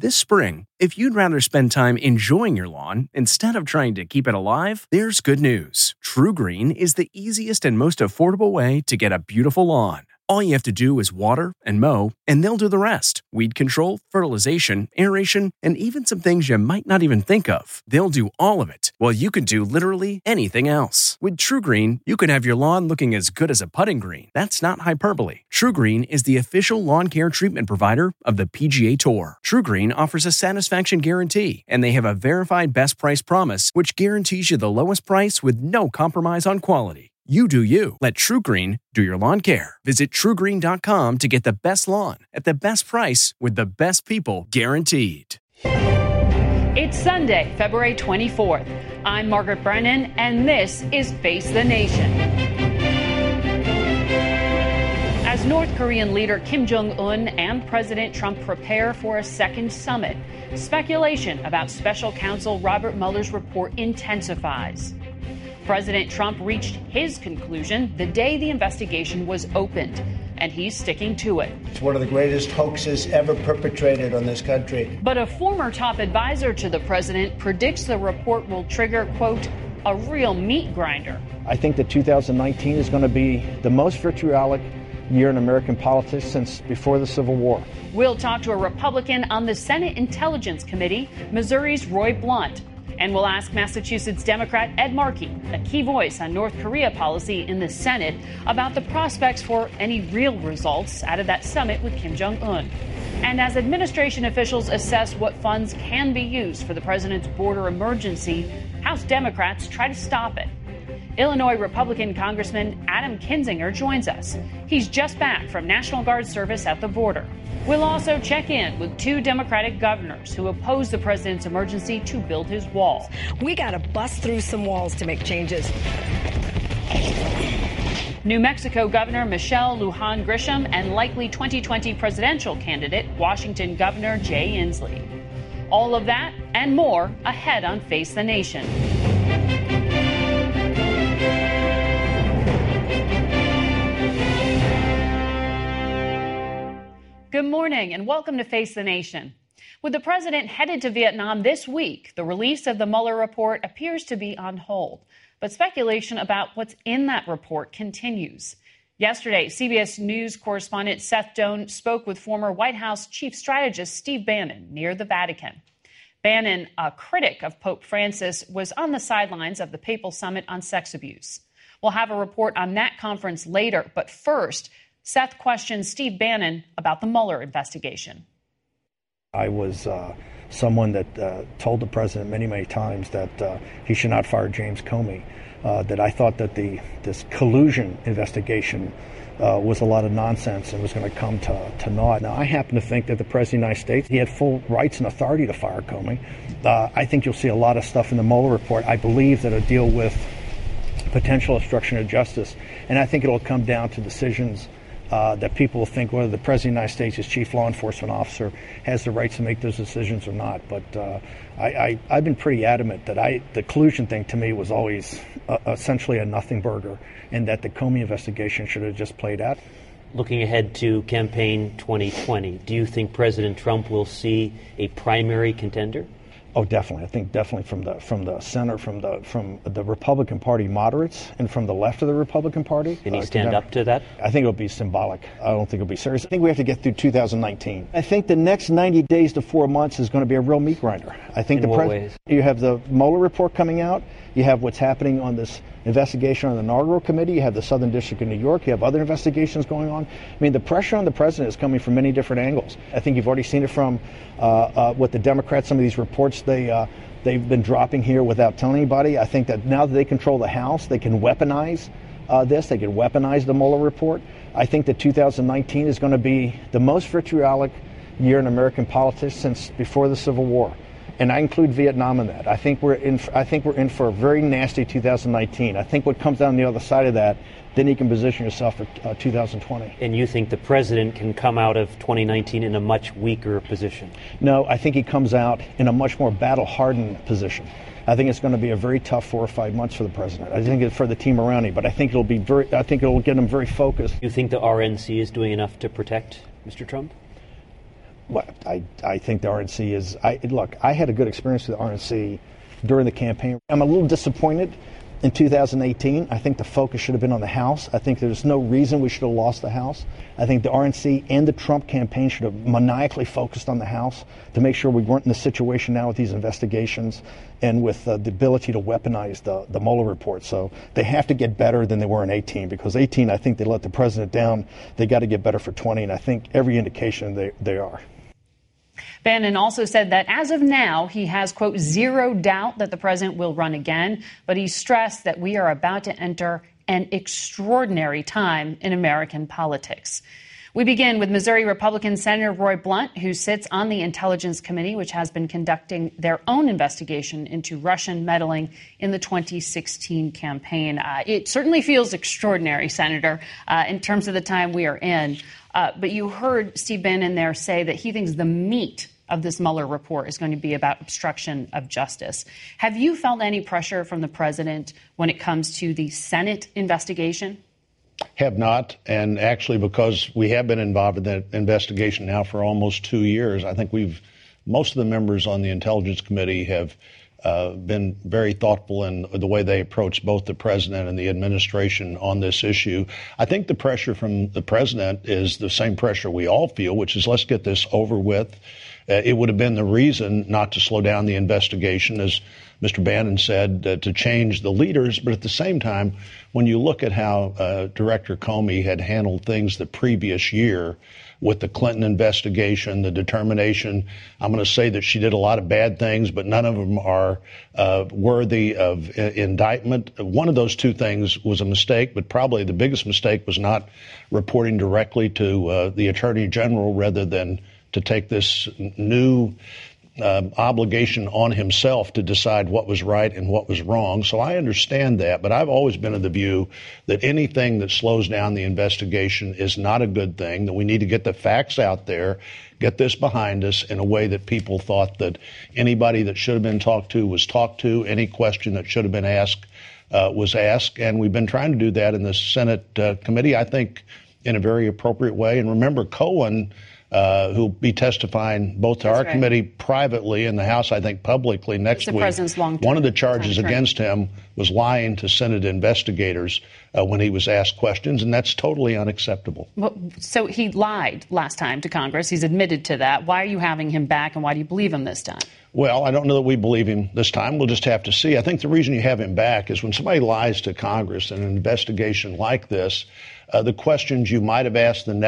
This spring, if you'd rather spend time enjoying your lawn instead of trying to keep it alive, there's good news. TruGreen is the easiest and most affordable way to get a beautiful lawn. All you have to do is water and mow, and they'll do the rest. Weed control, fertilization, aeration, and even some things you might not even think of. They'll do all of it, while you can do literally anything else. With TruGreen, you can have your lawn looking as good as a putting green. That's not hyperbole. TruGreen is the official lawn care treatment provider of the PGA Tour. TruGreen offers a satisfaction guarantee, and they have a verified best price promise, which guarantees you the lowest price with no compromise on quality. You do you. Let TruGreen do your lawn care. Visit TruGreen.com to get the best lawn at the best price with the best people guaranteed. It's Sunday, February 24th. I'm Margaret Brennan, and this is Face the Nation. As North Korean leader Kim Jong-un and President Trump prepare for a second summit, speculation about special counsel Robert Mueller's report intensifies. President Trump reached his conclusion the day the investigation was opened, and he's sticking to it. It's one of the greatest hoaxes ever perpetrated on this country. But a former top advisor to the president predicts the report will trigger, quote, a real meat grinder. I think that 2019 is going to be the most vitriolic year in American politics since before the Civil War. We'll talk to a Republican on the Senate Intelligence Committee, Missouri's Roy Blunt. And we'll ask Massachusetts Democrat Ed Markey, a key voice on North Korea policy in the Senate, about the prospects for any real results out of that summit with Kim Jong-un. And as administration officials assess what funds can be used for the president's border emergency, House Democrats try to stop it. Illinois Republican Congressman Adam Kinzinger joins us. He's just back from National Guard service at the border. We'll also check in with two Democratic governors who oppose the president's emergency to build his wall. We got to bust through some walls to make changes. New Mexico Governor Michelle Lujan Grisham and likely 2020 presidential candidate Washington Governor Jay Inslee. All of that and more ahead on Face the Nation. Good morning and welcome to Face the Nation. With the president headed to Vietnam this week, the release of the Mueller report appears to be on hold. But speculation about what's in that report continues. Yesterday, CBS News correspondent Seth Doane spoke with former White House chief strategist Steve Bannon near the Vatican. Bannon, a critic of Pope Francis, was on the sidelines of the papal summit on sex abuse. We'll have a report on that conference later, but first, Seth questions Steve Bannon about the Mueller investigation. I was someone that told the president many times that he should not fire James Comey, that I thought that this collusion investigation was a lot of nonsense and was going to come to naught. Now, I happen to think that the President of the United States, he had full rights and authority to fire Comey. I think you'll see a lot of stuff in the Mueller report. I believe that it'll deal with potential obstruction of justice, and I think it'll come down to decisions that people will think whether the President of the United States, as chief law enforcement officer, has the rights to make those decisions or not. But I've been pretty adamant that the collusion thing to me was always essentially a nothing burger, and that the Comey investigation should have just played out. Looking ahead to campaign 2020, do you think President Trump will see a primary contender? Oh, definitely. I think definitely from the center, from the Republican Party moderates, and from the left of the Republican Party. Can he stand up to that? I think it'll be symbolic. I don't think it'll be serious. I think we have to get through 2019. I think the next 90 days to 4 months is going to be a real meat grinder. I think in what ways? You have the Mueller report coming out. You have what's happening on this investigation on the inaugural committee. You have the Southern District of New York. You have other investigations going on. I mean, the pressure on the president is coming from many different angles. I think you've already seen it from what the Democrats, some of these reports they've been dropping here without telling anybody. I think that now that they control the House, they can weaponize this. They can weaponize the Mueller report. I think that 2019 is going to be the most vitriolic year in American politics since before the Civil War. And I include Vietnam in that. I think we're in for a very nasty 2019. I think what comes down the other side of that, then you can position yourself for 2020. And you think the president can come out of 2019 in a much weaker position? No, I think he comes out in a much more battle-hardened position. I think it's going to be a very tough 4 or 5 months for the president. I think it's for the team around him, but I think it'll get him very focused. You think the RNC is doing enough to protect Mr. Trump? Well, I think the RNC is. Look, I had a good experience with the RNC during the campaign. I'm a little disappointed in 2018. I think the focus should have been on the House. I think there's no reason we should have lost the House. I think the RNC and the Trump campaign should have maniacally focused on the House to make sure we weren't in the situation now with these investigations and with the ability to weaponize the Mueller report. So they have to get better than they were in 18, because 18, I think they let the president down. They got to get better for 20, and I think every indication they are. Bannon also said that as of now, he has, quote, zero doubt that the president will run again. But he stressed that we are about to enter an extraordinary time in American politics. We begin with Missouri Republican Senator Roy Blunt, who sits on the Intelligence Committee, which has been conducting their own investigation into Russian meddling in the 2016 campaign. It certainly feels extraordinary, Senator, in terms of the time we are in. But you heard Steve Bannon there say that he thinks the meat of this Mueller report is going to be about obstruction of justice. Have you felt any pressure from the president when it comes to the Senate investigation? Have not. And actually, because we have been involved in that investigation now for almost 2 years, I think most of the members on the Intelligence Committee have been very thoughtful in the way they approach both the president and the administration on this issue. I think the pressure from the president is the same pressure we all feel, which is let's get this over with. It would have been the reason not to slow down the investigation, as Mr. Bannon said, to change the leaders. But at the same time, when you look at how Director Comey had handled things the previous year with the Clinton investigation, the determination, I'm going to say that she did a lot of bad things, but none of them are worthy of indictment. One of those two things was a mistake, but probably the biggest mistake was not reporting directly to the Attorney General rather than to take this new obligation on himself to decide what was right and what was wrong. So I understand that, but I've always been of the view that anything that slows down the investigation is not a good thing, that we need to get the facts out there, get this behind us in a way that people thought that anybody that should have been talked to was talked to, any question that should have been asked was asked. And we've been trying to do that in the Senate committee, I think, in a very appropriate way. And remember, Cohen, who'll be testifying both to our committee privately and the House, I think, publicly next week. One of the charges against him was lying to Senate investigators when he was asked questions, and that's totally unacceptable. Well, so he lied last time to Congress. He's admitted to that. Why are you having him back, and why do you believe him this time? Well, I don't know that we believe him this time. We'll just have to see. I think the reason you have him back is when somebody lies to Congress in an investigation like this, the questions you might have asked the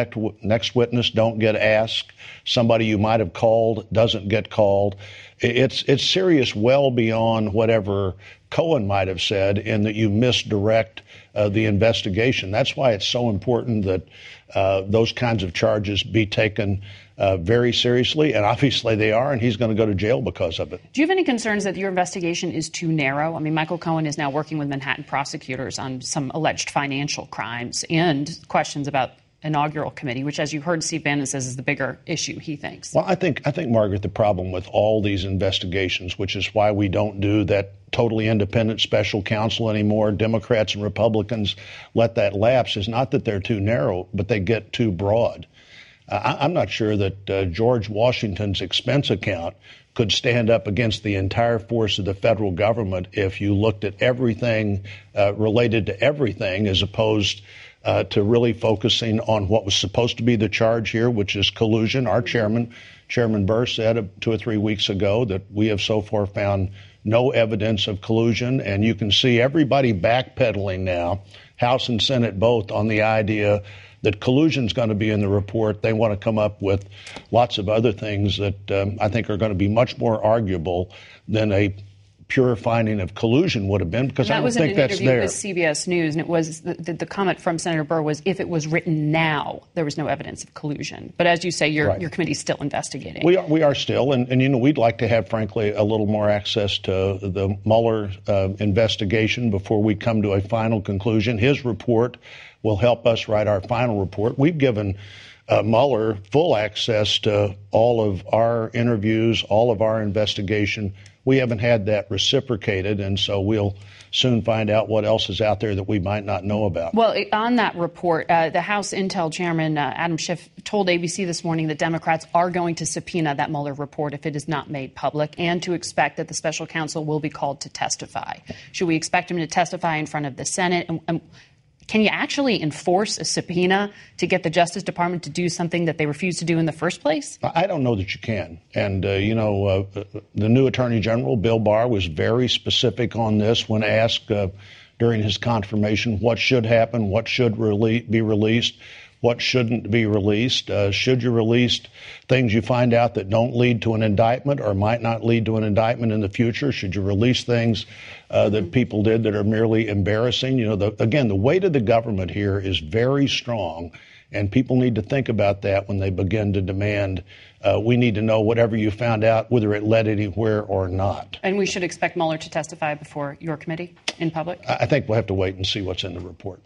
next witness don't get asked. Somebody you might have called doesn't get called. It's serious well beyond whatever Cohen might have said, in that you misdirect the investigation. That's why it's so important that those kinds of charges be taken very seriously, and obviously they are, and he's going to go to jail because of it. Do you have any concerns that your investigation is too narrow? I mean, Michael Cohen is now working with Manhattan prosecutors on some alleged financial crimes and questions about inaugural committee, which, as you heard, Steve Bannon says is the bigger issue, he thinks. Well, I think, Margaret, the problem with all these investigations, which is why we don't do that totally independent special counsel anymore, Democrats and Republicans let that lapse, is not that they're too narrow, but they get too broad. I'm not sure that George Washington's expense account could stand up against the entire force of the federal government if you looked at everything related to everything, as opposed to really focusing on what was supposed to be the charge here, which is collusion. Our Chairman Burr, said 2 or 3 weeks ago that we have so far found no evidence of collusion, and you can see everybody backpedaling now, House and Senate both, on the idea that collusion is going to be in the report. They want to come up with lots of other things that I think are going to be much more arguable than a pure finding of collusion would have been, because I don't think that's there. That was in an interview with CBS News, and it was the comment from Senator Burr was, if it was written now, there was no evidence of collusion. But as you say, your committee's still investigating. We are still, and you know, we'd like to have, frankly, a little more access to the Mueller investigation before we come to a final conclusion. His report will help us write our final report. We've given Mueller full access to all of our interviews, all of our investigation. we haven't had that reciprocated, and so we'll soon find out what else is out there that we might not know about. Well, on that report, the House Intel Chairman Adam Schiff told ABC this morning that Democrats are going to subpoena that Mueller report if it is not made public, and to expect that the special counsel will be called to testify. Should we expect him to testify in front of the Senate? And can you actually enforce a subpoena to get the Justice Department to do something that they refused to do in the first place? I don't know that you can. And, the new Attorney General, Bill Barr, was very specific on this when asked during his confirmation what should happen, what should be released, what shouldn't be released. Should you release things you find out that don't lead to an indictment or might not lead to an indictment in the future? Should you release things that people did that are merely embarrassing? The weight of the government here is very strong, and people need to think about that when they begin to demand we need to know whatever you found out, whether it led anywhere or not. And we should expect Mueller to testify before your committee in public? I think we'll have to wait and see what's in the report.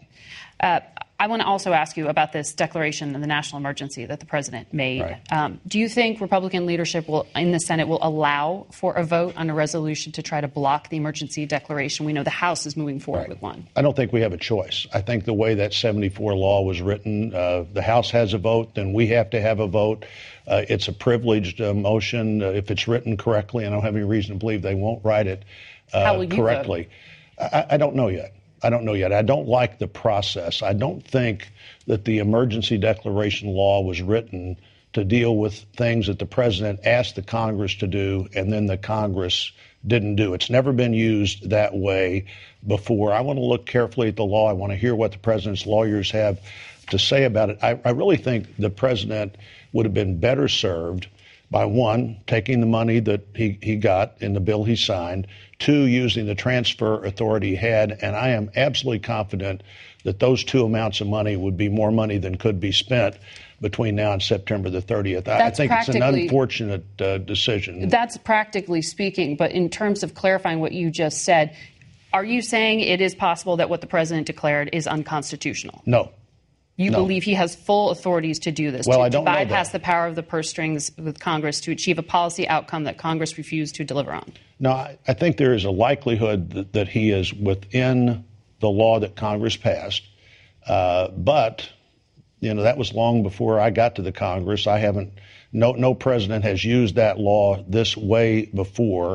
I want to also ask you about this declaration of the national emergency that the president made. Right. Do you think Republican leadership in the Senate will allow for a vote on a resolution to try to block the emergency declaration? We know the House is moving forward with one. I don't think we have a choice. I think the way that 74 law was written, the House has a vote, then we have to have a vote. It's a privileged motion. If it's written correctly, I don't have any reason to believe they won't write it correctly. I don't know yet. I don't like the process. I don't think that the emergency declaration law was written to deal with things that the president asked the Congress to do and then the Congress didn't do. It's never been used that way before. I want to look carefully at the law. I want to hear what the president's lawyers have to say about it. I really think the president would have been better served by, one, taking the money that he got in the bill he signed, two, using the transfer authority he had, and I am absolutely confident that those two amounts of money would be more money than could be spent between now and September the 30th. I think it's an unfortunate decision. That's practically speaking, but in terms of clarifying what you just said, are you saying it is possible that what the president declared is unconstitutional? No. You believe he has full authorities to do this, to bypass the power of the purse strings with Congress to achieve a policy outcome that Congress refused to deliver on? No, I think there is a likelihood that he is within the law that Congress passed. But, that was long before I got to the Congress. No president has used that law this way before.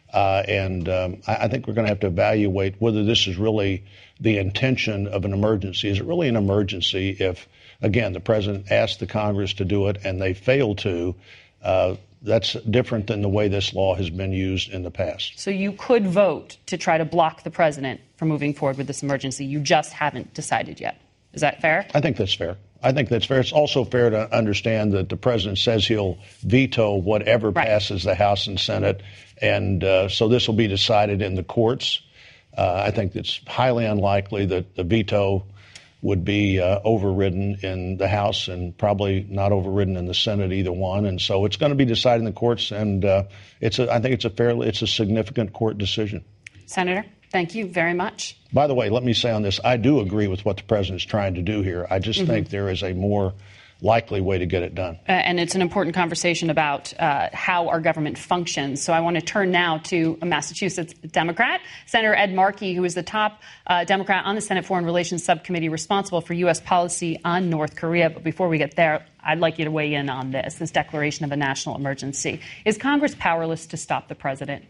And I think we're going to have to evaluate whether this is really the intention of an emergency. Is it really an emergency if, again, the president asked the Congress to do it and they failed to? That's different than the way this law has been used in the past. So you could vote to try to block the president from moving forward with this emergency. You just haven't decided yet. Is that fair? I think that's fair. It's also fair to understand that the president says he'll veto whatever passes the House and Senate. And so this will be decided in the courts. I think it's highly unlikely that the veto would be overridden in the House and probably not overridden in the Senate, either one. And so it's going to be decided in the courts. And I think it's a significant court decision. Senator, thank you very much. By the way, let me say on this, I do agree with what the president's trying to do here. I just think there is a more likely way to get it done. And it's an important conversation about how our government functions. So I want to turn now to a Massachusetts Democrat, Senator Ed Markey, who is the top Democrat on the Senate Foreign Relations Subcommittee responsible for U.S. policy on North Korea. But before we get there, I'd like you to weigh in on this declaration of a national emergency. Is Congress powerless to stop the president?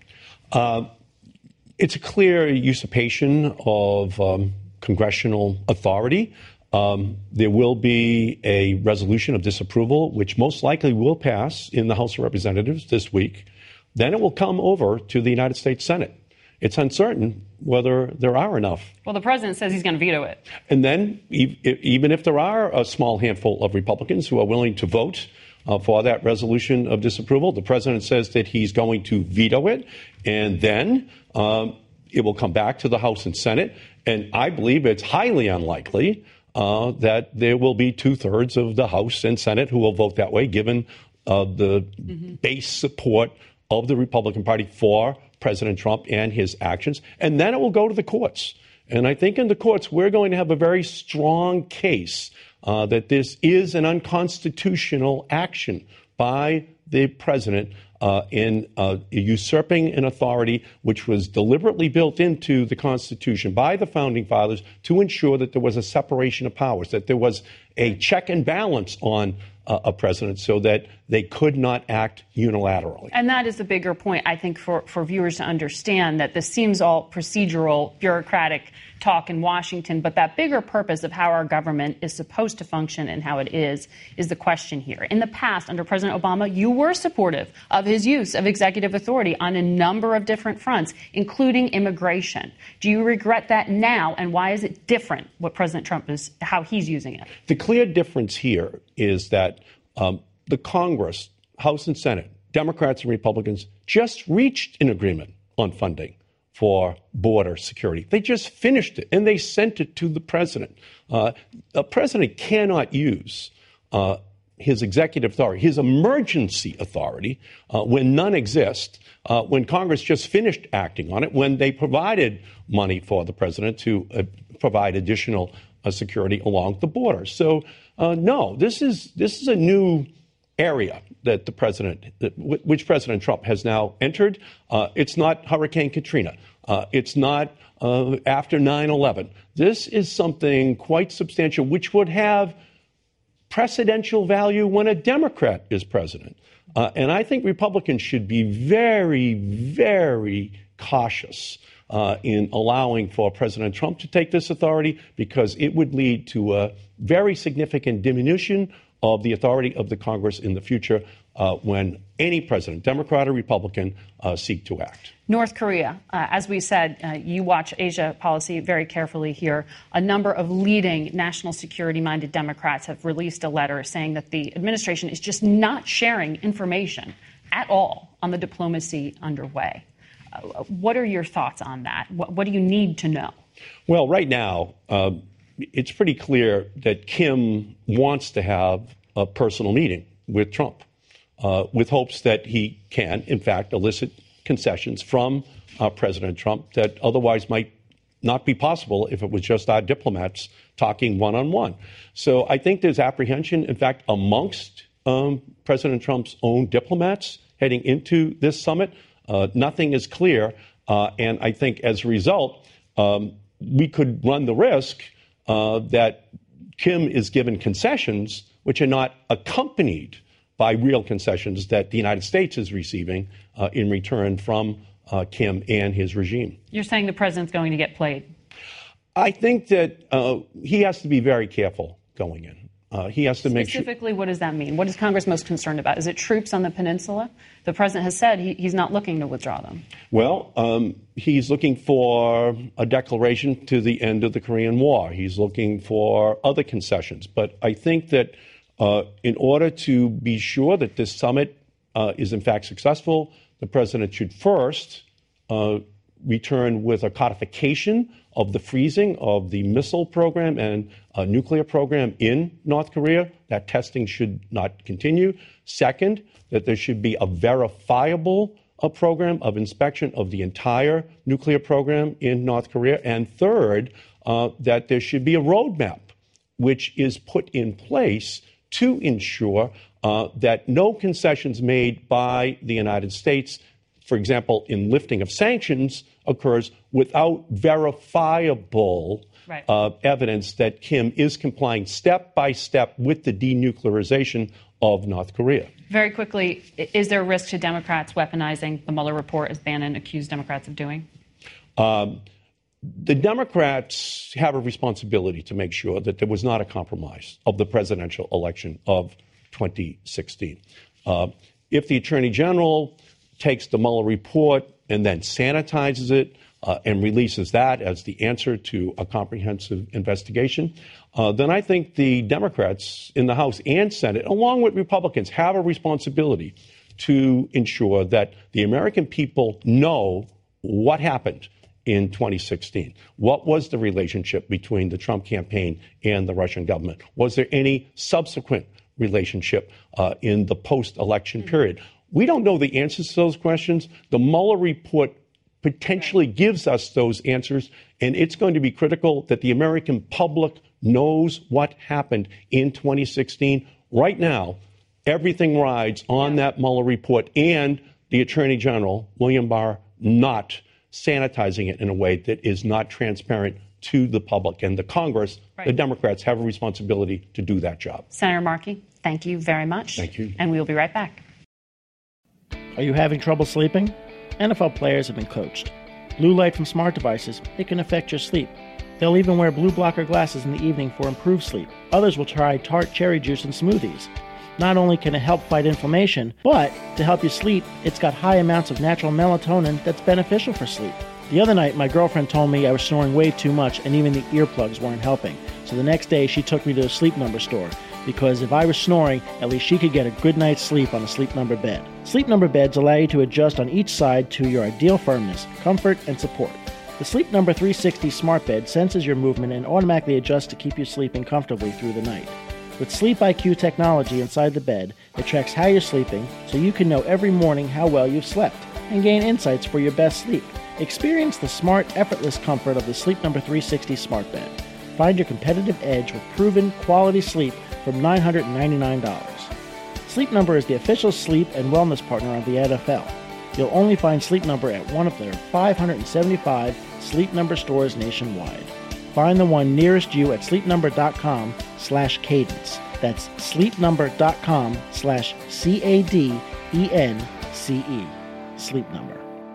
It's a clear usurpation of congressional authority. There will be a resolution of disapproval, which most likely will pass in the House of Representatives this week. Then it will come over to the United States Senate. It's uncertain whether there are enough. Well, the president says he's going to veto it. And then even if there are a small handful of Republicans who are willing to vote for that resolution of disapproval, the president says that he's going to veto it. And then it will come back to the House and Senate. And I believe it's highly unlikely that there will be 2/3 of the House and Senate who will vote that way, given the base support of the Republican Party for President Trump and his actions. And then it will go to the courts. And I think in the courts, we're going to have a very strong case that this is an unconstitutional action by the president in usurping an authority which was deliberately built into the Constitution by the Founding Fathers to ensure that there was a separation of powers, that there was a check and balance on a president so that they could not act unilaterally. And that is the bigger point, I think, for viewers to understand, that this seems all procedural, bureaucratic talk in Washington, but that bigger purpose of how our government is supposed to function and how it is the question here. In the past, under President Obama, you were supportive of his use of executive authority on a number of different fronts, including immigration. Do you regret that now, and why is it different, what President Trump is, how he's using it? The clear difference here is that the Congress, House and Senate, Democrats and Republicans, just reached an agreement on funding for border security. They just finished it, and they sent it to the president. A president cannot use his executive authority, his emergency authority, when none exist, when Congress just finished acting on it, when they provided money for the president to provide additional security along the border. So, no, this is a new area that the president, which President Trump has now entered. It's not Hurricane Katrina. It's not after 9/11. This is something quite substantial, which would have precedential value when a Democrat is president. And I think Republicans should be very, very cautious in allowing for President Trump to take this authority, because it would lead to a very significant diminution of the authority of the Congress in the future when any president, Democrat or Republican, seek to act. North Korea, as we said, you watch Asia policy very carefully here. A number of leading national security-minded Democrats have released a letter saying that the administration is just not sharing information at all on the diplomacy underway. What are your thoughts on that? What do you need to know? Well, right now, it's pretty clear that Kim wants to have a personal meeting with Trump, with hopes that he can, in fact, elicit concessions from President Trump that otherwise might not be possible if it was just our diplomats talking one-on-one. So I think there's apprehension, in fact, amongst President Trump's own diplomats heading into this summit. Nothing is clear. And I think as a result, we could run the risk that Kim is given concessions which are not accompanied by real concessions that the United States is receiving in return from Kim and his regime. You're saying the president's going to get played? I think that he has to be very careful going in. He has to make sure. Specifically, what does that mean? What is Congress most concerned about? Is it troops on the peninsula? The president has said he's not looking to withdraw them. Well, he's looking for a declaration to the end of the Korean War. He's looking for other concessions. But I think that in order to be sure that this summit is in fact successful, the president should first return with a codification of the freezing of the missile program and nuclear program in North Korea. That testing should not continue. Second, that there should be a verifiable program of inspection of the entire nuclear program in North Korea. And third, that there should be a roadmap which is put in place to ensure that no concessions made by the United States, for example, in lifting of sanctions, occurs without verifiable evidence that Kim is complying step by step with the denuclearization of North Korea. Very quickly, is there a risk to Democrats weaponizing the Mueller report, as Bannon accused Democrats of doing? The Democrats have a responsibility to make sure that there was not a compromise of the presidential election of 2016. If the Attorney General takes the Mueller report and then sanitizes it and releases that as the answer to a comprehensive investigation, then I think the Democrats in the House and Senate, along with Republicans, have a responsibility to ensure that the American people know what happened in 2016. What was the relationship between the Trump campaign and the Russian government? Was there any subsequent relationship in the post-election period? We don't know the answers to those questions. The Mueller report potentially gives us those answers, and it's going to be critical that the American public knows what happened in 2016 right now Everything rides on that Mueller report and the Attorney General, William Barr, not sanitizing it in a way that is not transparent to the public. And the Congress, the Democrats, have a responsibility to do that job. Senator Markey, thank you very much. Thank you. And we'll be right back. Are you having trouble sleeping? NFL players have been coached. Blue light from smart devices, it can affect your sleep. They'll even wear blue blocker glasses in the evening for improved sleep. Others will try tart cherry juice in smoothies. Not only can it help fight inflammation, but to help you sleep, it's got high amounts of natural melatonin that's beneficial for sleep. The other night, my girlfriend told me I was snoring way too much and even the earplugs weren't helping. So the next day, she took me to a Sleep Number store, because if I was snoring, at least she could get a good night's sleep on a Sleep Number bed. Sleep Number beds allow you to adjust on each side to your ideal firmness, comfort, and support. The Sleep Number 360 smart bed senses your movement and automatically adjusts to keep you sleeping comfortably through the night. With Sleep IQ technology inside the bed, it tracks how you're sleeping so you can know every morning how well you've slept and gain insights for your best sleep. Experience the smart, effortless comfort of the Sleep Number 360 smart bed. Find your competitive edge with proven quality sleep from $999. Sleep Number is the official sleep and wellness partner of the NFL. You'll only find Sleep Number at one of their 575 Sleep Number stores nationwide. Find the one nearest you at sleepnumber.com/cadence. That's sleepnumber.com/CADENCE. Sleep Number.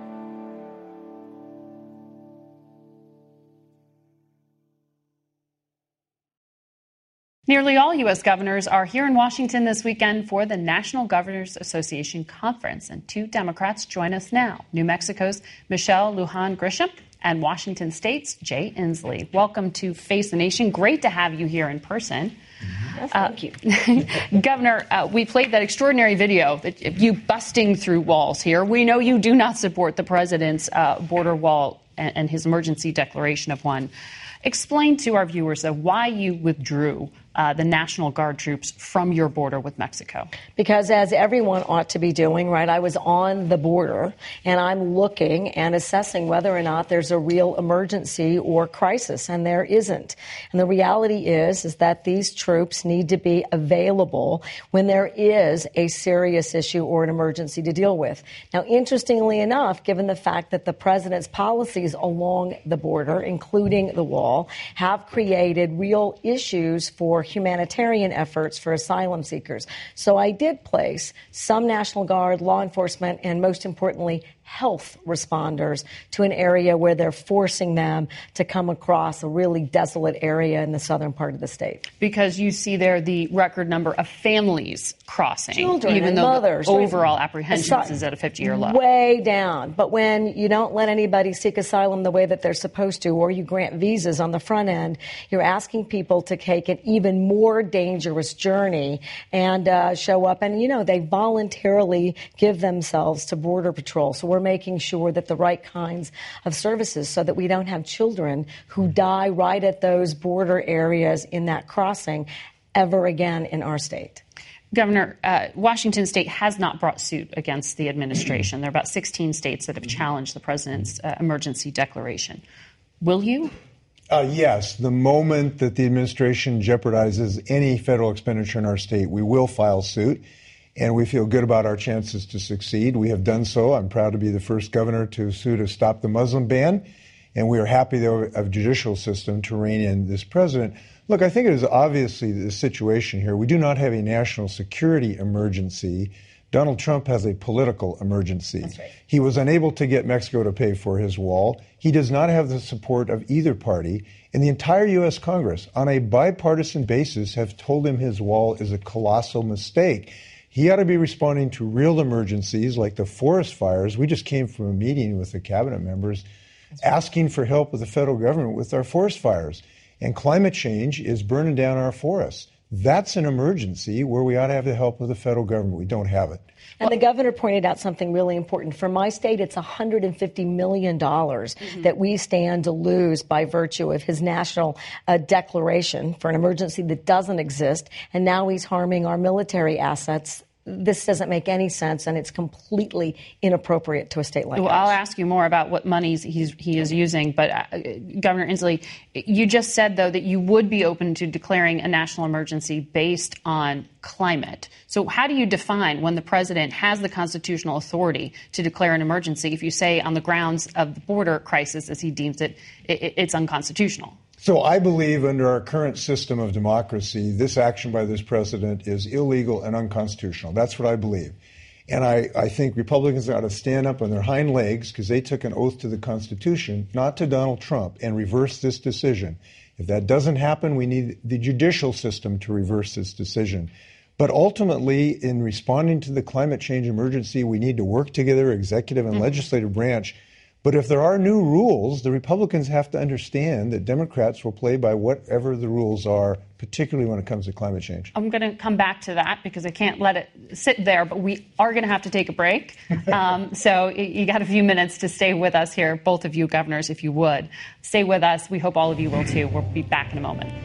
Nearly all U.S. governors are here in Washington this weekend for the National Governors Association Conference, and two Democrats join us now. New Mexico's Michelle Lujan Grisham and Washington State's Jay Inslee. Welcome to Face the Nation. Great to have you here in person. Yes, thank you. Governor, we played that extraordinary video, that you busting through walls here. We know you do not support the president's border wall and his emergency declaration of one. Explain to our viewers why you withdrew the National Guard troops from your border with Mexico. Because as everyone ought to be doing, right, I was on the border and I'm looking and assessing whether or not there's a real emergency or crisis, and there isn't. And the reality is that these troops need to be available when there is a serious issue or an emergency to deal with. Now, interestingly enough, given the fact that the president's policies along the border, including the wall, have created real issues for humanitarian efforts for asylum seekers. So I did place some National Guard, law enforcement, and most importantly, health responders to an area where they're forcing them to come across a really desolate area in the southern part of the state. Because you see there the record number of families crossing, children even and though mothers, the overall apprehensions is at a 50-year low. Way down. But when you don't let anybody seek asylum the way that they're supposed to, or you grant visas on the front end, you're asking people to take an even more dangerous journey and show up. And, you know, they voluntarily give themselves to Border Patrol. So we're making sure that the right kinds of services so that we don't have children who die right at those border areas in that crossing ever again in our state. Governor, Washington State has not brought suit against the administration. There are about 16 states that have challenged the president's emergency declaration. Will you? Yes. The moment that the administration jeopardizes any federal expenditure in our state, we will file suit. And we feel good about our chances to succeed. We have done so. I'm proud to be the first governor to sue to stop the Muslim ban. And we are happy, though, of judicial system to rein in this president. Look, I think it is obviously the situation here. We do not have a national security emergency. Donald Trump has a political emergency. That's right. He was unable to get Mexico to pay for his wall. He does not have the support of either party. And the entire U.S. Congress, on a bipartisan basis, have told him his wall is a colossal mistake. He ought to be responding to real emergencies like the forest fires. We just came from a meeting with the cabinet members asking for help with the federal government with our forest fires. And climate change is burning down our forests. That's an emergency where we ought to have the help of the federal government. We don't have it. And the governor pointed out something really important. For my state, it's $150 million that we stand to lose by virtue of his national declaration for an emergency that doesn't exist. And now he's harming our military assets this doesn't make any sense, and it's completely inappropriate to a state like ours. I'll ask you more about what monies he is using, but Governor Inslee, you just said, though, that you would be open to declaring a national emergency based on climate. So how do you define when the president has the constitutional authority to declare an emergency if you say on the grounds of the border crisis, as he deems it, it's unconstitutional? So I believe under our current system of democracy, this action by this president is illegal and unconstitutional. That's what I believe. And I think Republicans ought to stand up on their hind legs, because they took an oath to the Constitution, not to Donald Trump, and reverse this decision. If that doesn't happen, we need the judicial system to reverse this decision. But ultimately, in responding to the climate change emergency, we need to work together, executive and legislative branch. But if there are new rules, the Republicans have to understand that Democrats will play by whatever the rules are, particularly when it comes to climate change. I'm going to come back to that because I can't let it sit there, but we are going to have to take a break. So you got a few minutes to stay with us here, both of you governors, if you would. Stay with us. We hope all of you will, too. We'll be back in a moment.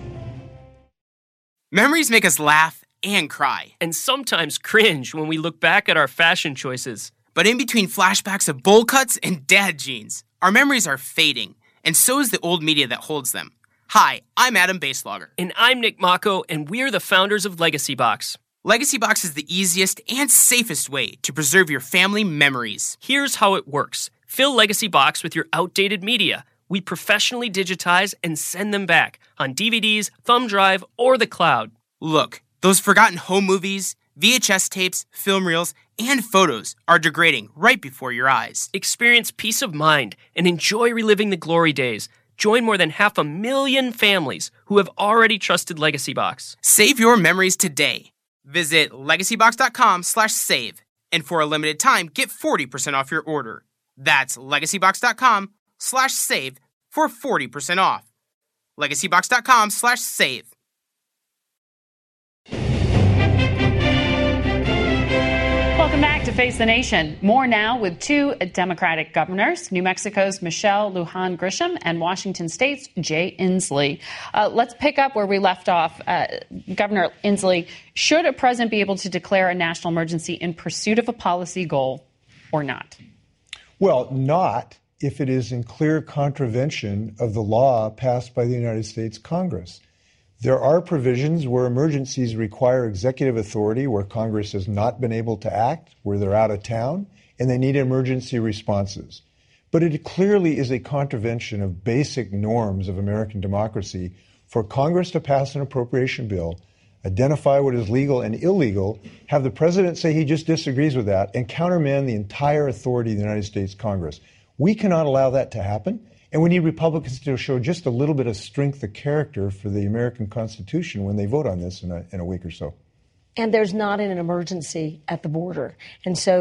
Memories make us laugh and cry. And sometimes cringe when we look back at our fashion choices. But in between flashbacks of bowl cuts and dad jeans, our memories are fading, and so is the old media that holds them. Hi, I'm Adam Baselogger. And I'm Nick Mako, and we're the founders of Legacy Box. Legacy Box is the easiest and safest way to preserve your family memories. Here's how it works. Fill Legacy Box with your outdated media. We professionally digitize and send them back on DVDs, thumb drive, or the cloud. Look, those forgotten home movies, VHS tapes, film reels, and photos are degrading right before your eyes. Experience peace of mind and enjoy reliving the glory days. Join more than 500,000 families who have already trusted Legacy Box. Save your memories today. Visit legacybox.com/save. And for a limited time, get 40% off your order. That's legacybox.com/save for 40% off. legacybox.com/save. Welcome back to Face the Nation. More now with two Democratic governors, New Mexico's Michelle Lujan Grisham and Washington State's Jay Inslee. Let's pick up where we left off. Governor Inslee, should a president be able to declare a national emergency in pursuit of a policy goal or not? Well, not if it is in clear contravention of the law passed by the United States Congress. There are provisions where emergencies require executive authority, where Congress has not been able to act, where they're out of town, and they need emergency responses. But it clearly is a contravention of basic norms of American democracy for Congress to pass an appropriation bill, identify what is legal and illegal, have the president say he just disagrees with that, and countermand the entire authority of the United States Congress. We cannot allow that to happen. And we need Republicans to show just a little bit of strength of character for the American Constitution when they vote on this in a week or so. And there's not an emergency at the border. And so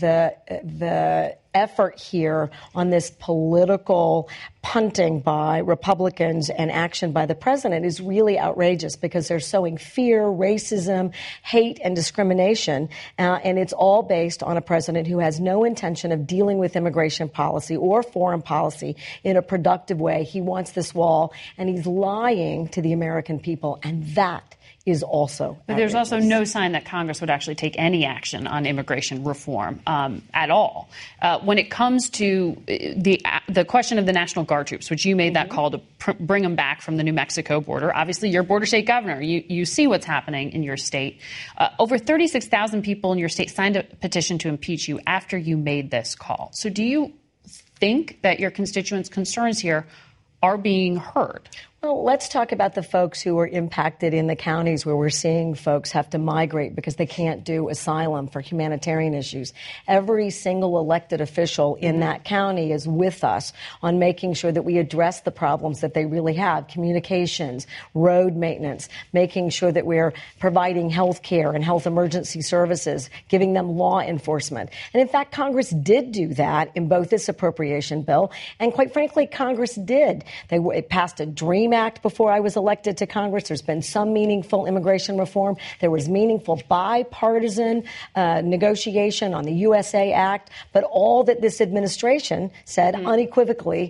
the effort here on this political punting by Republicans and action by the president is really outrageous because they're sowing fear, racism, hate, and discrimination. And it's all based on a president who has no intention of dealing with immigration policy or foreign policy in a productive way. He wants this wall, and he's lying to the American people. And that is also But there's also no sign that Congress would actually take any action on immigration reform at all. When it comes to the question of the National Guard troops, which you made that call to bring them back from the New Mexico border, obviously you're border state governor. You see what's happening in your state. Over 36,000 people in your state signed a petition to impeach you after you made this call. So do you think that your constituents' concerns here are being heard? Well, let's talk about the folks who are impacted in the counties where we're seeing folks have to migrate because they can't do asylum for humanitarian issues. Every single elected official in that county is with us on making sure that we address the problems that they really have: communications, road maintenance, making sure that we're providing health care and health emergency services, giving them law enforcement. And in fact, Congress did do that in both this appropriation bill, and quite frankly, Congress did. It passed a DREAM Act before I was elected to Congress. There's been some meaningful immigration reform. There was meaningful bipartisan negotiation on the USA Act. But all that this administration said unequivocally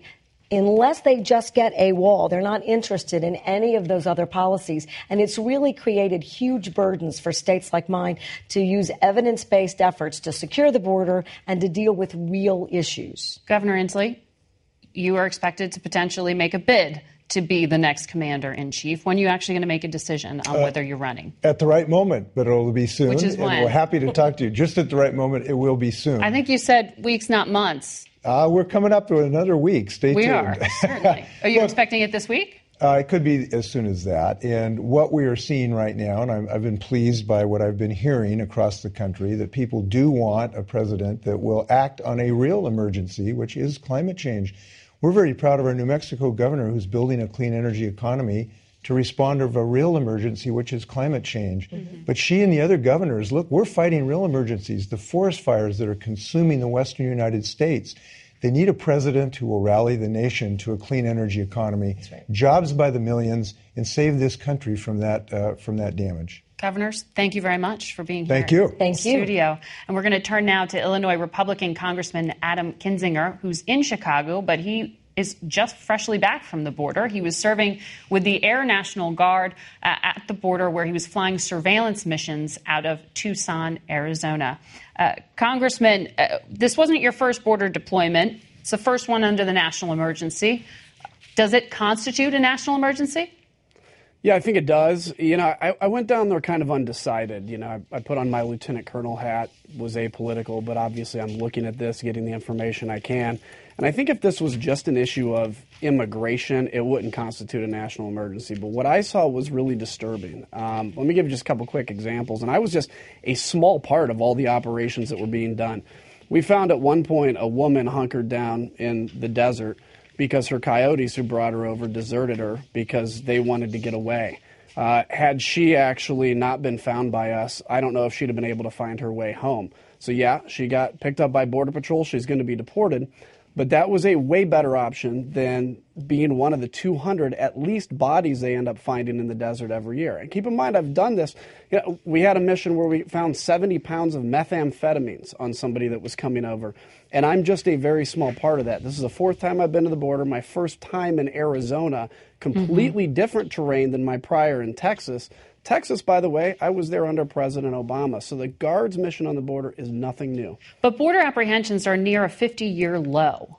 unless they just get a wall, they're not interested in any of those other policies. And it's really created huge burdens for states like mine to use evidence-based efforts to secure the border and to deal with real issues. Governor Inslee, you are expected to potentially make a bid to be the next commander-in-chief. When are you actually going to make a decision on whether you're running? At the right moment, but it'll be soon. Which is when? And we're happy to talk to you. Just at the right moment, it will be soon. I think you said weeks, not months. We're coming up to another week. Stay tuned. We are, certainly. Are you expecting it this week? It could be as soon as that. And what we are seeing right now, and I've been pleased by what I've been hearing across the country, that people do want a president that will act on a real emergency, which is climate change. We're very proud of our New Mexico governor who's building a clean energy economy to respond to a real emergency, which is climate change. Mm-hmm. But she and the other governors, look, we're fighting real emergencies, the forest fires that are consuming the western United States. They need a president who will rally the nation to a clean energy economy, right, jobs by the millions, and save this country from that damage. Governors, thank you very much for being here. Thank you. Thank you. Studio. And we're going to turn now to Illinois Republican Congressman Adam Kinzinger, who's in Chicago, but he is just freshly back from the border. He was serving with the Air National Guard at the border, where he was flying surveillance missions out of Tucson, Arizona. Congressman, this wasn't your first border deployment. It's the first one under the national emergency. Does it constitute a national emergency? Yeah, I think it does. You know, I went down there kind of undecided. You know, I put on my lieutenant colonel hat, was apolitical, but obviously I'm looking at this, getting the information I can. And I think if this was just an issue of immigration, it wouldn't constitute a national emergency. But what I saw was really disturbing. Let me give you just a couple quick examples. And I was just a small part of all the operations that were being done. We found at one point a woman hunkered down in the desert because her coyotes who brought her over deserted her because they wanted to get away. Had she actually not been found by us, I don't know if she'd have been able to find her way home. So yeah, she got picked up by Border Patrol. She's going to be deported. But that was a way better option than being one of the 200 at least bodies they end up finding in the desert every year. And keep in mind, I've done this. You know, we had a mission where we found 70 pounds of methamphetamines on somebody that was coming over. And I'm just a very small part of that. This is the fourth time I've been to the border, my first time in Arizona, completely different terrain than my prior in Texas. Texas, by the way, I was there under President Obama. So the Guard's mission on the border is nothing new. But border apprehensions are near a 50-year low.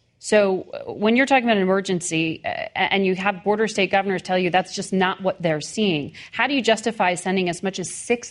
So when you're talking about an emergency and you have border state governors tell you that's just not what they're seeing, how do you justify sending as much as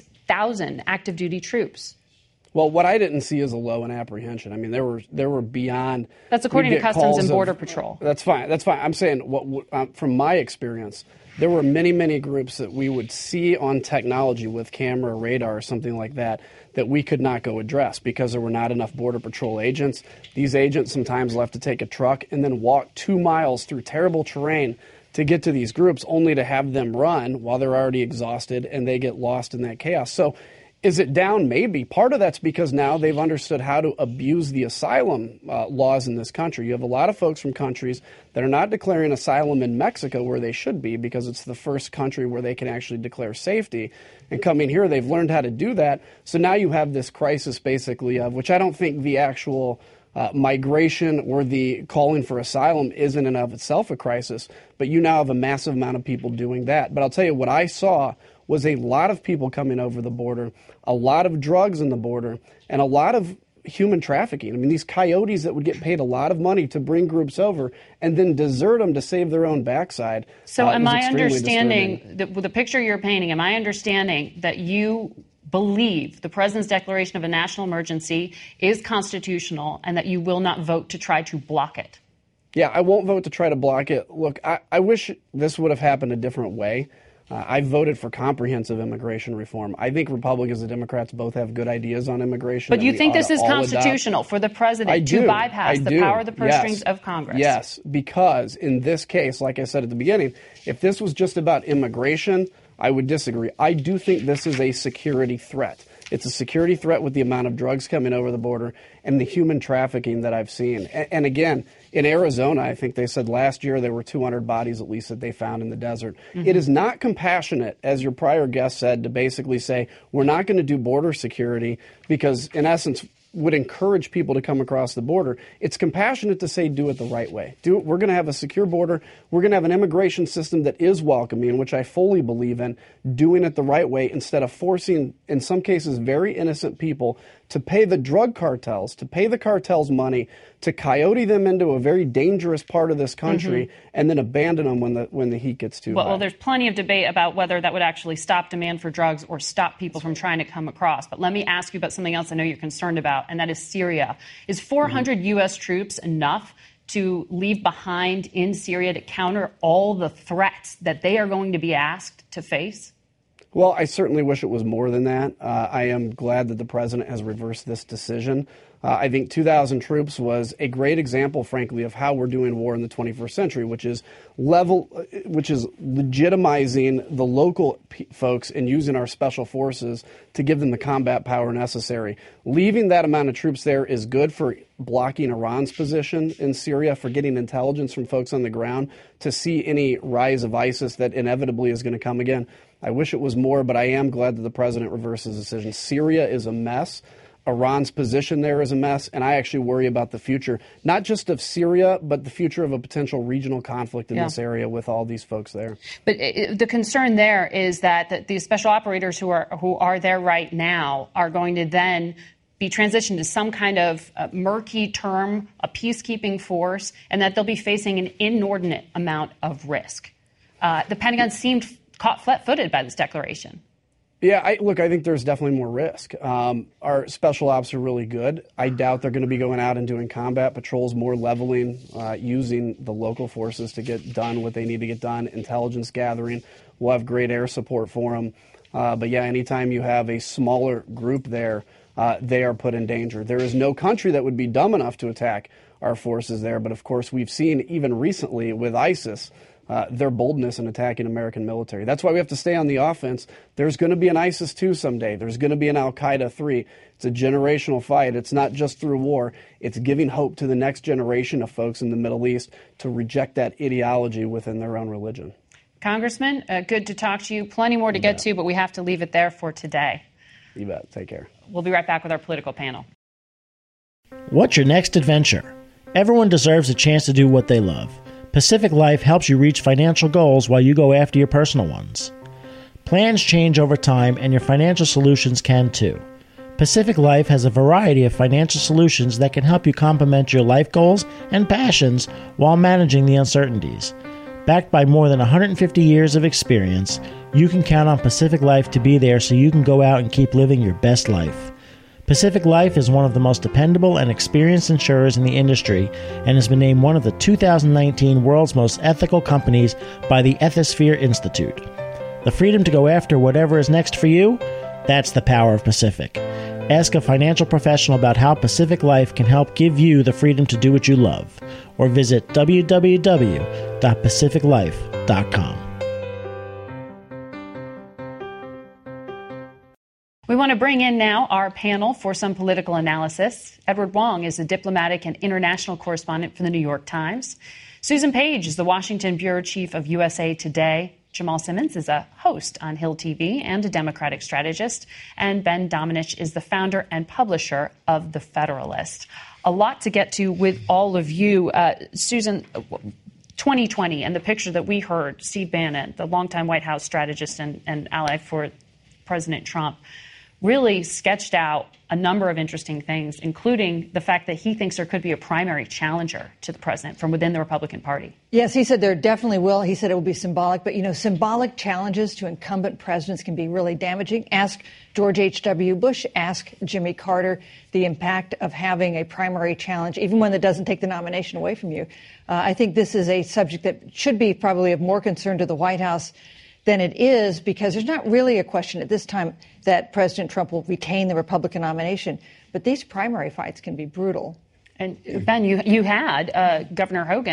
6,000 active duty troops? Well, what I didn't see is a low in apprehension. I mean, there were beyond. That's according to Customs and Border Patrol. That's fine. That's fine. I'm saying from my experience, there were many, many groups that we would see on technology with camera, radar, or something like that we could not go address because there were not enough Border Patrol agents. These agents sometimes left to take a truck and then walk 2 miles through terrible terrain to get to these groups, only to have them run while they're already exhausted and they get lost in that chaos. So is it down? Maybe. Part of that's because now they've understood how to abuse the asylum laws in this country. You have a lot of folks from countries that are not declaring asylum in Mexico where they should be because it's the first country where they can actually declare safety. And coming here, they've learned how to do that. So now you have this crisis basically of, which I don't think the actual migration or the calling for asylum isn't in and of itself a crisis, but you now have a massive amount of people doing that. But I'll tell you what I saw was a lot of people coming over the border, a lot of drugs in the border, and a lot of human trafficking. I mean, these coyotes that would get paid a lot of money to bring groups over and then desert them to save their own backside. So am I understanding, the picture you're painting, am I understanding that you believe the president's declaration of a national emergency is constitutional and that you will not vote to try to block it? Yeah, I won't vote to try to block it. Look, I wish this would have happened a different way. I voted for comprehensive immigration reform. I think Republicans and Democrats both have good ideas on immigration. But you think this is constitutional for the president to bypass the power of the purse strings of Congress? Yes, because in this case, like I said at the beginning, if this was just about immigration, I would disagree. I do think this is a security threat. It's a security threat with the amount of drugs coming over the border and the human trafficking that I've seen. And again, in Arizona, I think they said last year there were 200 bodies at least that they found in the desert. Mm-hmm. It is not compassionate, as your prior guest said, to basically say we're not going to do border security because, in essence, would encourage people to come across the border. It's compassionate to say do it the right way. We're going to have a secure border. We're going to have an immigration system that is welcoming, which I fully believe in, doing it the right way instead of forcing, in some cases, very innocent people to pay the drug cartels, to pay the cartels money, to coyote them into a very dangerous part of this country, and then abandon them when the heat gets too high. Well, there's plenty of debate about whether that would actually stop demand for drugs or stop people from trying to come across. But let me ask you about something else I know you're concerned about, and that is Syria. Is 400 U.S. troops enough to leave behind in Syria to counter all the threats that they are going to be asked to face? Well, I certainly wish it was more than that. I am glad that the president has reversed this decision. I think 2,000 troops was a great example, frankly, of how we're doing war in the 21st century, which is legitimizing the local folks and using our special forces to give them the combat power necessary. Leaving that amount of troops there is good for blocking Iran's position in Syria, for getting intelligence from folks on the ground to see any rise of ISIS that inevitably is going to come again. I wish it was more, but I am glad that the president reversed his decision. Syria is a mess. Iran's position there is a mess, and I actually worry about the future, not just of Syria, but the future of a potential regional conflict in this area with all these folks there. But the concern there is that the special operators who are there right now are going to then be transitioned to some kind of murky term, a peacekeeping force, and that they'll be facing an inordinate amount of risk. The Pentagon seemed caught flat-footed by this declaration. Yeah, I think there's definitely more risk. Our special ops are really good. I doubt they're going to be going out and doing combat patrols, more leveling, using the local forces to get done what they need to get done, intelligence gathering. We'll have great air support for them. But yeah, anytime you have a smaller group there, they are put in danger. There is no country that would be dumb enough to attack our forces there. But of course, we've seen even recently with ISIS, their boldness in attacking American military. That's why we have to stay on the offense. There's going to be an ISIS 2 someday. There's going to be an Al-Qaeda 3. It's a generational fight. It's not just through war. It's giving hope to the next generation of folks in the Middle East to reject that ideology within their own religion. Congressman, good to talk to you. Plenty more to get to, but we have to leave it there for today. You bet. Take care. We'll be right back with our political panel. What's your next adventure? Everyone deserves a chance to do what they love. Pacific Life helps you reach financial goals while you go after your personal ones. Plans change over time, and your financial solutions can too. Pacific Life has a variety of financial solutions that can help you complement your life goals and passions while managing the uncertainties. Backed by more than 150 years of experience, you can count on Pacific Life to be there so you can go out and keep living your best life. Pacific Life is one of the most dependable and experienced insurers in the industry and has been named one of the 2019 World's Most Ethical Companies by the Ethisphere Institute. The freedom to go after whatever is next for you? That's the power of Pacific. Ask a financial professional about how Pacific Life can help give you the freedom to do what you love, or visit www.pacificlife.com. We want to bring in now our panel for some political analysis. Edward Wong is a diplomatic and international correspondent for the New York Times. Susan Page is the Washington bureau chief of USA Today. Jamal Simmons is a host on Hill TV and a Democratic strategist. And Ben Domenech is the founder and publisher of The Federalist. A lot to get to with all of you. Susan, 2020 and the picture that we heard, Steve Bannon, the longtime White House strategist and ally for President Trump, really sketched out a number of interesting things, including the fact that he thinks there could be a primary challenger to the president from within the Republican Party. Yes, he said there definitely will. He said it will be symbolic. But, symbolic challenges to incumbent presidents can be really damaging. Ask George H.W. Bush, ask Jimmy Carter, the impact of having a primary challenge, even one that doesn't take the nomination away from you. I think this is a subject that should be probably of more concern to the White House than it is, because there's not really a question at this time that President Trump will retain the Republican nomination. But these primary fights can be brutal. And Ben, you had Governor Hogan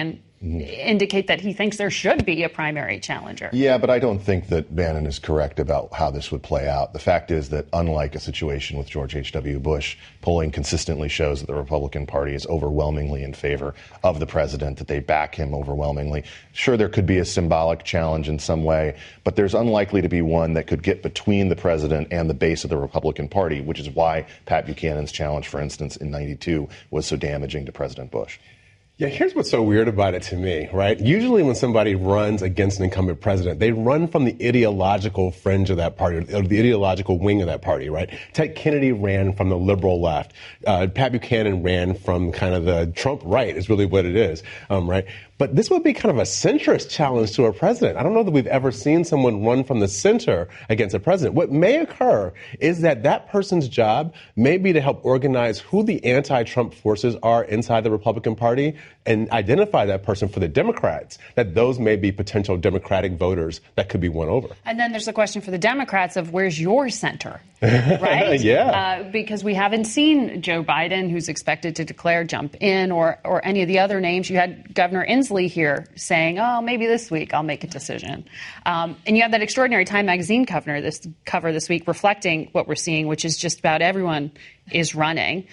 indicate that he thinks there should be a primary challenger. Yeah, but I don't think that Bannon is correct about how this would play out. The fact is that unlike a situation with George H.W. Bush, polling consistently shows that the Republican Party is overwhelmingly in favor of the president, that they back him overwhelmingly. Sure, there could be a symbolic challenge in some way, but there's unlikely to be one that could get between the president and the base of the Republican Party, which is why Pat Buchanan's challenge, for instance, in 92 was so damaging to President Bush. Yeah, here's what's so weird about it to me, right? Usually when somebody runs against an incumbent president, they run from the ideological fringe of that party, or the ideological wing of that party, right? Ted Kennedy ran from the liberal left. Pat Buchanan ran from kind of the Trump right is really what it is, right? But this would be kind of a centrist challenge to a president. I don't know that we've ever seen someone run from the center against a president. What may occur is that person's job may be to help organize who the anti-Trump forces are inside the Republican Party and identify that person for the Democrats, that those may be potential Democratic voters that could be won over. And then there's the question for the Democrats of where's your center, right? Yeah. Because we haven't seen Joe Biden, who's expected to declare jump in, or any of the other names. You had Governor Inslee here saying, oh, maybe this week I'll make a decision. And you have that extraordinary Time magazine cover this week reflecting what we're seeing, which is just about everyone is running.